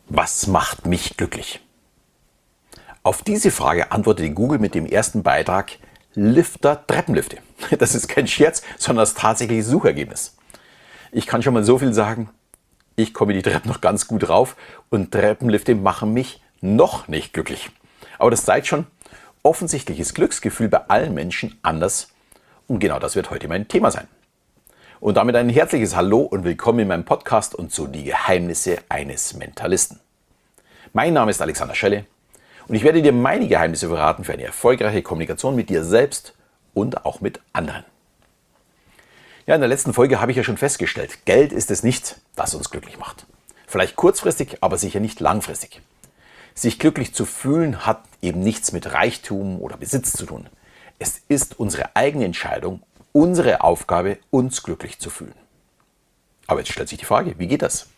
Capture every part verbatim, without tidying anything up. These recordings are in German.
Was macht mich glücklich? Auf diese Frage antwortete Google mit dem ersten Beitrag Lifter Treppenlifte. Das ist kein Scherz, sondern das tatsächliche Suchergebnis. Ich kann schon mal so viel sagen, ich komme die Treppen noch ganz gut rauf und Treppenlifte machen mich noch nicht glücklich. Aber das zeigt schon, offensichtlich ist Glücksgefühl bei allen Menschen anders und genau das wird heute mein Thema sein. Und damit ein herzliches Hallo und willkommen in meinem Podcast und zu die Geheimnisse eines Mentalisten. Mein Name ist Alexander Schelle und ich werde dir meine Geheimnisse verraten für eine erfolgreiche Kommunikation mit dir selbst und auch mit anderen. Ja, in der letzten Folge habe ich ja schon festgestellt, Geld ist es nicht, das uns glücklich macht. Vielleicht kurzfristig, aber sicher nicht langfristig. Sich glücklich zu fühlen hat eben nichts mit Reichtum oder Besitz zu tun. Es ist unsere eigene Entscheidung, unsere Aufgabe, uns glücklich zu fühlen. Aber jetzt stellt sich die Frage, wie geht das?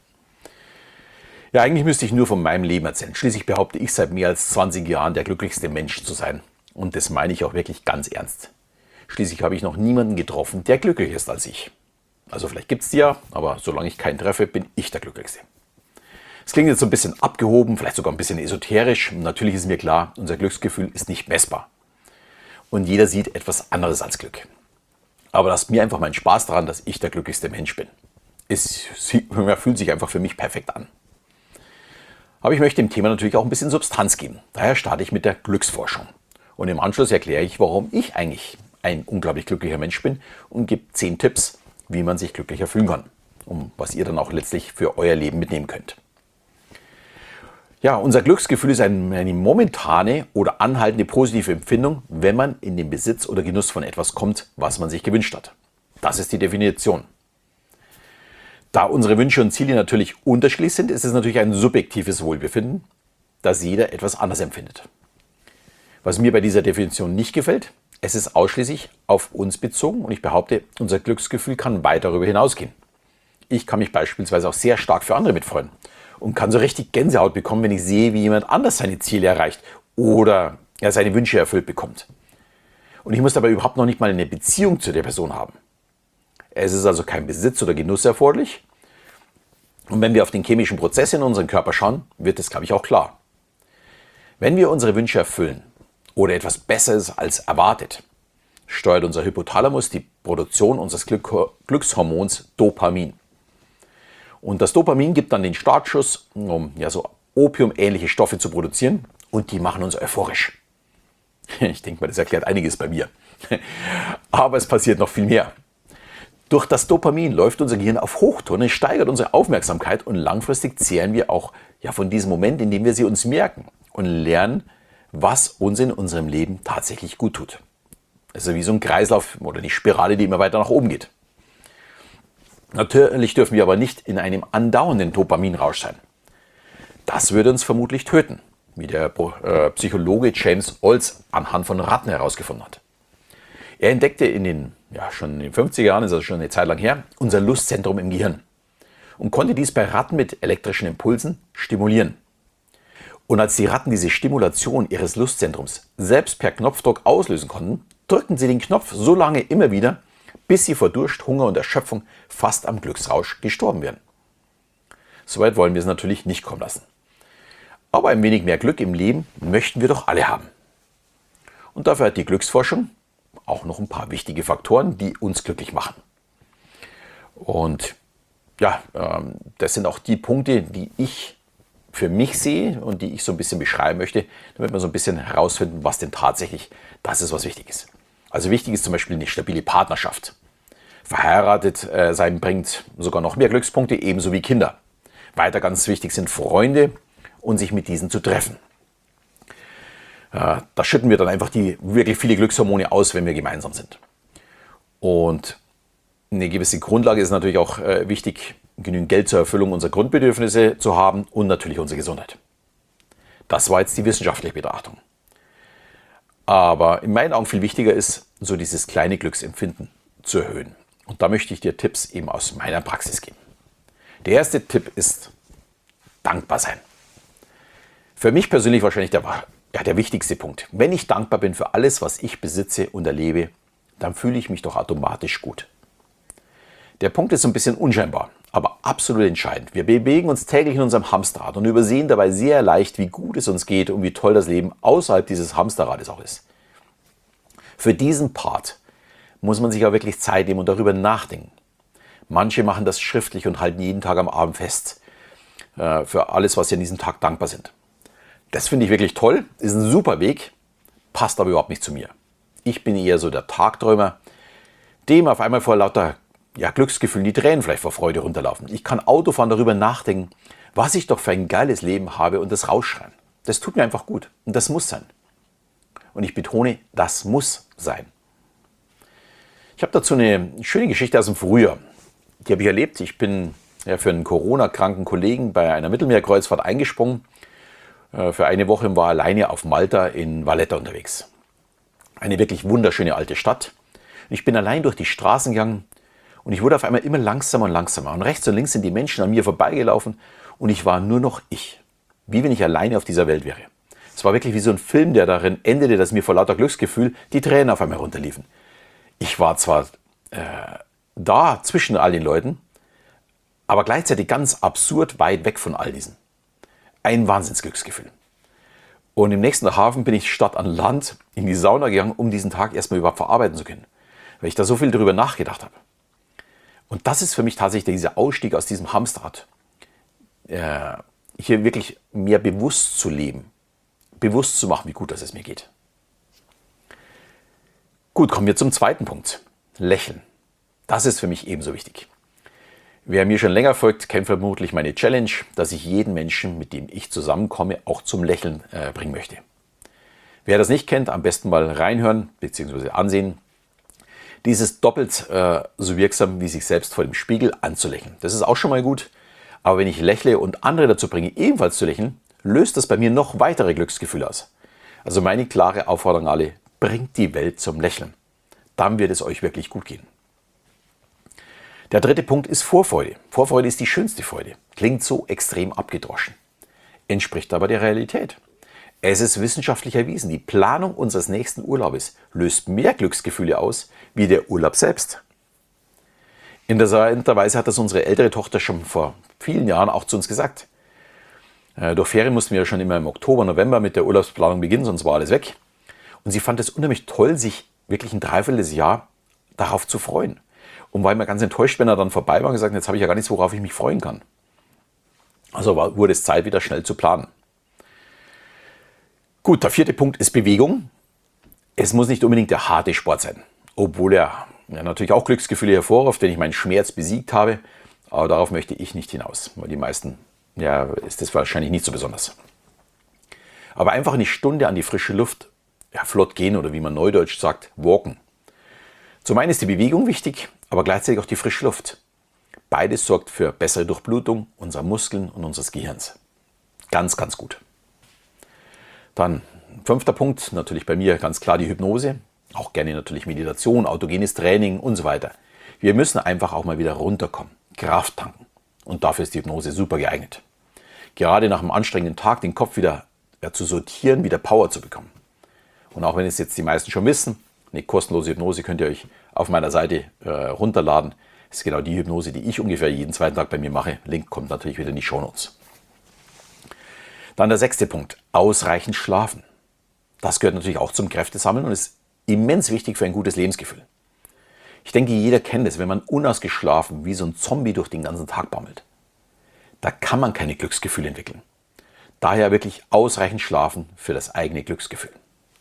Ja, eigentlich müsste ich nur von meinem Leben erzählen. Schließlich behaupte ich seit mehr als zwanzig Jahren der glücklichste Mensch zu sein. Und das meine ich auch wirklich ganz ernst. Schließlich habe ich noch niemanden getroffen, der glücklicher ist als ich. Also vielleicht gibt es die ja, aber solange ich keinen treffe, bin ich der Glücklichste. Es klingt jetzt so ein bisschen abgehoben, vielleicht sogar ein bisschen esoterisch. Natürlich ist mir klar, unser Glücksgefühl ist nicht messbar. Und jeder sieht etwas anderes als Glück. Aber lasst mir einfach meinen Spaß daran, dass ich der glücklichste Mensch bin. Es fühlt sich einfach für mich perfekt an. Aber ich möchte dem Thema natürlich auch ein bisschen Substanz geben. Daher starte ich mit der Glücksforschung. Und im Anschluss erkläre ich, warum ich eigentlich ein unglaublich glücklicher Mensch bin und gebe zehn Tipps, wie man sich glücklicher fühlen kann. Und was ihr dann auch letztlich für euer Leben mitnehmen könnt. Ja, unser Glücksgefühl ist eine momentane oder anhaltende positive Empfindung, wenn man in den Besitz oder Genuss von etwas kommt, was man sich gewünscht hat. Das ist die Definition. Da unsere Wünsche und Ziele natürlich unterschiedlich sind, ist es natürlich ein subjektives Wohlbefinden, das jeder etwas anders empfindet. Was mir bei dieser Definition nicht gefällt, es ist ausschließlich auf uns bezogen und ich behaupte, unser Glücksgefühl kann weit darüber hinausgehen. Ich kann mich beispielsweise auch sehr stark für andere mitfreuen und kann so richtig Gänsehaut bekommen, wenn ich sehe, wie jemand anders seine Ziele erreicht oder er seine Wünsche erfüllt bekommt. Und ich muss dabei überhaupt noch nicht mal eine Beziehung zu der Person haben. Es ist also kein Besitz oder Genuss erforderlich. Und wenn wir auf den chemischen Prozess in unserem Körper schauen, wird es, glaube ich, auch klar. Wenn wir unsere Wünsche erfüllen oder etwas Besseres als erwartet, steuert unser Hypothalamus die Produktion unseres Glück- Glückshormons Dopamin. Und das Dopamin gibt dann den Startschuss, um ja so opiumähnliche Stoffe zu produzieren und die machen uns euphorisch. Ich denke mal, das erklärt einiges bei mir. Aber es passiert noch viel mehr. Durch das Dopamin läuft unser Gehirn auf Hochtouren, es steigert unsere Aufmerksamkeit und langfristig zehren wir auch ja, von diesem Moment, in dem wir sie uns merken und lernen, was uns in unserem Leben tatsächlich gut tut. Also wie so ein Kreislauf oder die Spirale, die immer weiter nach oben geht. Natürlich dürfen wir aber nicht in einem andauernden Dopaminrausch sein. Das würde uns vermutlich töten, wie der äh, Psychologe James Olds anhand von Ratten herausgefunden hat. Er entdeckte in den, ja, schon in den fünfziger Jahren, ist also schon eine Zeit lang her, unser Lustzentrum im Gehirn und konnte dies bei Ratten mit elektrischen Impulsen stimulieren. Und als die Ratten diese Stimulation ihres Lustzentrums selbst per Knopfdruck auslösen konnten, drückten sie den Knopf so lange immer wieder, bis sie vor Durst, Hunger und Erschöpfung fast am Glücksrausch gestorben wären. Soweit wollen wir es natürlich nicht kommen lassen. Aber ein wenig mehr Glück im Leben möchten wir doch alle haben. Und dafür hat die Glücksforschung auch noch ein paar wichtige Faktoren, die uns glücklich machen. Und ja, das sind auch die Punkte, die ich für mich sehe und die ich so ein bisschen beschreiben möchte, damit wir so ein bisschen herausfinden, was denn tatsächlich das ist, was wichtig ist. Also wichtig ist zum Beispiel eine stabile Partnerschaft. Verheiratet äh, sein bringt sogar noch mehr Glückspunkte, ebenso wie Kinder. Weiter ganz wichtig sind Freunde und sich mit diesen zu treffen. Äh, da schütten wir dann einfach die wirklich viele Glückshormone aus, wenn wir gemeinsam sind. Und eine gewisse Grundlage ist natürlich auch äh, wichtig, genügend Geld zur Erfüllung unserer Grundbedürfnisse zu haben und natürlich unsere Gesundheit. Das war jetzt die wissenschaftliche Betrachtung. Aber in meinen Augen viel wichtiger ist, so dieses kleine Glücksempfinden zu erhöhen. Und da möchte ich dir Tipps eben aus meiner Praxis geben. Der erste Tipp ist dankbar sein. Für mich persönlich wahrscheinlich der, ja, der wichtigste Punkt. Wenn ich dankbar bin für alles, was ich besitze und erlebe, dann fühle ich mich doch automatisch gut. Der Punkt ist so ein bisschen unscheinbar, aber absolut entscheidend. Wir bewegen uns täglich in unserem Hamsterrad und übersehen dabei sehr leicht, wie gut es uns geht und wie toll das Leben außerhalb dieses Hamsterrades auch ist. Für diesen Part muss man sich auch wirklich Zeit nehmen und darüber nachdenken. Manche machen das schriftlich und halten jeden Tag am Abend fest äh, für alles, was sie an diesem Tag dankbar sind. Das finde ich wirklich toll, ist ein super Weg, passt aber überhaupt nicht zu mir. Ich bin eher so der Tagträumer, dem auf einmal vor lauter ja, Glücksgefühlen die Tränen vielleicht vor Freude runterlaufen. Ich kann Autofahren darüber nachdenken, was ich doch für ein geiles Leben habe und das rausschreien. Das tut mir einfach gut und das muss sein. Und ich betone, das muss sein. Ich habe dazu eine schöne Geschichte aus dem Frühjahr. Die habe ich erlebt. Ich bin ja, für einen Corona-kranken Kollegen bei einer Mittelmeerkreuzfahrt eingesprungen. Für eine Woche war alleine auf Malta in Valletta unterwegs. Eine wirklich wunderschöne alte Stadt. Ich bin allein durch die Straßen gegangen und ich wurde auf einmal immer langsamer und langsamer. Und rechts und links sind die Menschen an mir vorbeigelaufen und ich war nur noch ich. Wie wenn ich alleine auf dieser Welt wäre. Es war wirklich wie so ein Film, der darin endete, dass mir vor lauter Glücksgefühl die Tränen auf einmal runterliefen. Ich war zwar äh, da zwischen all den Leuten, aber gleichzeitig ganz absurd weit weg von all diesen. Ein Wahnsinnsglücksgefühl. Und im nächsten Hafen bin ich statt an Land in die Sauna gegangen, um diesen Tag erstmal überhaupt verarbeiten zu können. Weil ich da so viel darüber nachgedacht habe. Und das ist für mich tatsächlich dieser Ausstieg aus diesem Hamsterrad. Äh, hier wirklich mehr bewusst zu leben. Bewusst zu machen, wie gut das es mir geht. Gut, kommen wir zum zweiten Punkt. Lächeln. Das ist für mich ebenso wichtig. Wer mir schon länger folgt, kennt vermutlich meine Challenge, dass ich jeden Menschen, mit dem ich zusammenkomme, auch zum Lächeln äh, bringen möchte. Wer das nicht kennt, am besten mal reinhören bzw. ansehen. Dies ist doppelt äh, so wirksam, wie sich selbst vor dem Spiegel anzulächeln. Das ist auch schon mal gut, aber wenn ich lächle und andere dazu bringe, ebenfalls zu lächeln, löst das bei mir noch weitere Glücksgefühle aus. Also meine klare Aufforderung an alle, bringt die Welt zum Lächeln. Dann wird es euch wirklich gut gehen. Der dritte Punkt ist Vorfreude. Vorfreude ist die schönste Freude. Klingt so extrem abgedroschen. Entspricht aber der Realität. Es ist wissenschaftlich erwiesen, die Planung unseres nächsten Urlaubes löst mehr Glücksgefühle aus, wie der Urlaub selbst. Interessanterweise hat das unsere ältere Tochter schon vor vielen Jahren auch zu uns gesagt. Äh, durch Ferien mussten wir ja schon immer im Oktober, November mit der Urlaubsplanung beginnen, sonst war alles weg. Und sie fand es unheimlich toll, sich wirklich ein Dreivierteljahr darauf zu freuen. Und war immer ganz enttäuscht, wenn er dann vorbei war und gesagt hat, jetzt habe ich ja gar nichts, worauf ich mich freuen kann. Also war, wurde es Zeit, wieder schnell zu planen. Gut, der vierte Punkt ist Bewegung. Es muss nicht unbedingt der harte Sport sein, obwohl er ja, natürlich auch Glücksgefühle hervorruft, wenn ich meinen Schmerz besiegt habe. Aber darauf möchte ich nicht hinaus, weil die meisten, ja, ist das wahrscheinlich nicht so besonders. Aber einfach eine Stunde an die frische Luft, ja, flott gehen oder wie man neudeutsch sagt, walken. Zum einen ist die Bewegung wichtig, aber gleichzeitig auch die frische Luft. Beides sorgt für bessere Durchblutung unserer Muskeln und unseres Gehirns. Ganz, ganz gut. Dann fünfter Punkt, natürlich bei mir ganz klar die Hypnose. Auch gerne natürlich Meditation, autogenes Training und so weiter. Wir müssen einfach auch mal wieder runterkommen, Kraft tanken. Und dafür ist die Hypnose super geeignet. Gerade nach einem anstrengenden Tag den Kopf wieder ja, zu sortieren, wieder Power zu bekommen. Und auch wenn es jetzt die meisten schon wissen, eine kostenlose Hypnose könnt ihr euch auf meiner Seite äh, runterladen. Das ist genau die Hypnose, die ich ungefähr jeden zweiten Tag bei mir mache. Link kommt natürlich wieder in die Shownotes. Dann der sechste Punkt, ausreichend schlafen. Das gehört natürlich auch zum Kräftesammeln und ist immens wichtig für ein gutes Lebensgefühl. Ich denke, jeder kennt es, wenn man unausgeschlafen wie so ein Zombie durch den ganzen Tag baumelt. Da kann man keine Glücksgefühle entwickeln. Daher wirklich ausreichend schlafen für das eigene Glücksgefühl.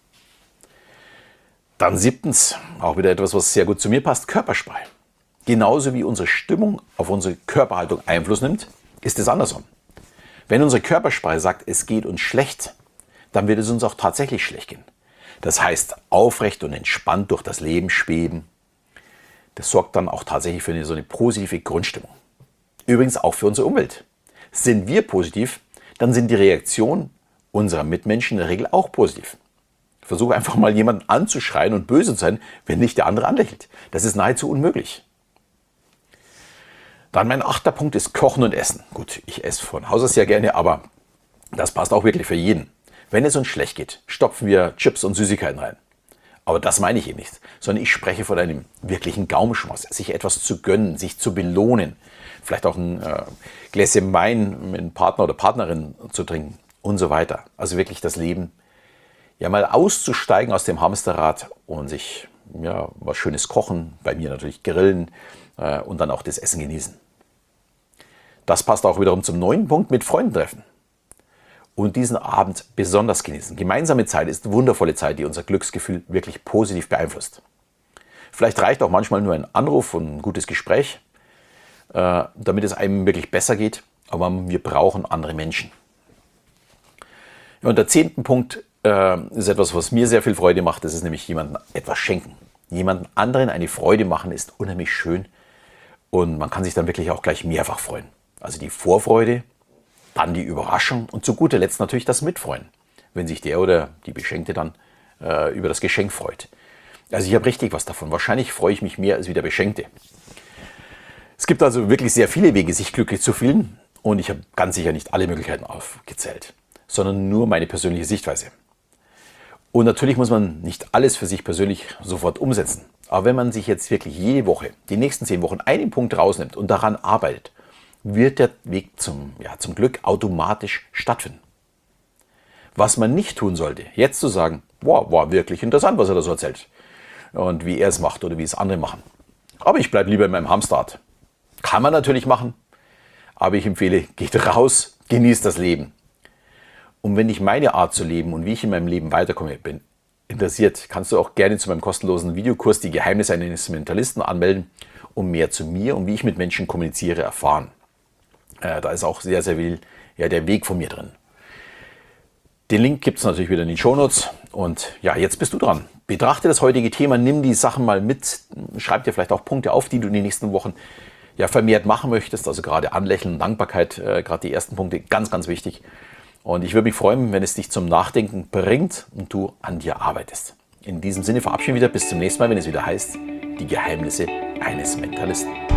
Dann siebtens, auch wieder etwas, was sehr gut zu mir passt, Körperspray. Genauso wie unsere Stimmung auf unsere Körperhaltung Einfluss nimmt, ist es andersrum. Wenn unsere Körpersprache sagt, es geht uns schlecht, dann wird es uns auch tatsächlich schlecht gehen. Das heißt, aufrecht und entspannt durch das Leben schweben, das sorgt dann auch tatsächlich für eine, so eine positive Grundstimmung. Übrigens auch für unsere Umwelt. Sind wir positiv, dann sind die Reaktionen unserer Mitmenschen in der Regel auch positiv. Versuche einfach mal jemanden anzuschreien und böse zu sein, wenn nicht der andere anlächelt. Das ist nahezu unmöglich. Dann mein achter Punkt ist Kochen und Essen. Gut, ich esse von Haus aus sehr gerne, aber das passt auch wirklich für jeden. Wenn es uns schlecht geht, stopfen wir Chips und Süßigkeiten rein. Aber das meine ich eben nicht, sondern ich spreche von einem wirklichen Gaumenschmaus, sich etwas zu gönnen, sich zu belohnen, vielleicht auch ein äh, Gläschen Wein mit einem Partner oder Partnerin zu trinken und so weiter. Also wirklich das Leben, ja mal auszusteigen aus dem Hamsterrad und sich ja was Schönes kochen, bei mir natürlich grillen äh, und dann auch das Essen genießen. Das passt auch wiederum zum neunten Punkt, mit Freunden treffen. Und diesen Abend besonders genießen. Gemeinsame Zeit ist wundervolle Zeit, die unser Glücksgefühl wirklich positiv beeinflusst. Vielleicht reicht auch manchmal nur ein Anruf und ein gutes Gespräch, äh, damit es einem wirklich besser geht. Aber wir brauchen andere Menschen. Ja, und der zehnte Punkt äh, ist etwas, was mir sehr viel Freude macht. Das ist nämlich jemandem etwas schenken. Jemandem anderen eine Freude machen ist unheimlich schön. Und man kann sich dann wirklich auch gleich mehrfach freuen. Also die Vorfreude, dann die Überraschung und zu guter Letzt natürlich das Mitfreuen, wenn sich der oder die Beschenkte dann äh, über das Geschenk freut. Also ich habe richtig was davon. Wahrscheinlich freue ich mich mehr als wie der Beschenkte. Es gibt also wirklich sehr viele Wege, sich glücklich zu fühlen. Und ich habe ganz sicher nicht alle Möglichkeiten aufgezählt, sondern nur meine persönliche Sichtweise. Und natürlich muss man nicht alles für sich persönlich sofort umsetzen. Aber wenn man sich jetzt wirklich jede Woche, die nächsten zehn Wochen, einen Punkt rausnimmt und daran arbeitet, wird der Weg zum, ja, zum Glück automatisch stattfinden. Was man nicht tun sollte, jetzt zu sagen, wow, war wirklich interessant, was er da so erzählt und wie er es macht oder wie es andere machen. Aber ich bleibe lieber in meinem Hamsterrad. Kann man natürlich machen, aber ich empfehle, geht raus, genießt das Leben. Und wenn dich meine Art zu leben und wie ich in meinem Leben weiterkomme bin interessiert, kannst du auch gerne zu meinem kostenlosen Videokurs Die Geheimnisse eines Mentalisten anmelden, um mehr zu mir und wie ich mit Menschen kommuniziere erfahren. Äh, da ist auch sehr, sehr viel ja, der Weg von mir drin. Den Link gibt es natürlich wieder in den Shownotes. Und ja, jetzt bist du dran. Betrachte das heutige Thema, nimm die Sachen mal mit, schreib dir vielleicht auch Punkte auf, die du in den nächsten Wochen ja, vermehrt machen möchtest. Also gerade Anlächeln und Dankbarkeit, äh, gerade die ersten Punkte, ganz, ganz wichtig. Und ich würde mich freuen, wenn es dich zum Nachdenken bringt und du an dir arbeitest. In diesem Sinne verabschieden wir wieder bis zum nächsten Mal, wenn es wieder heißt, die Geheimnisse eines Mentalisten.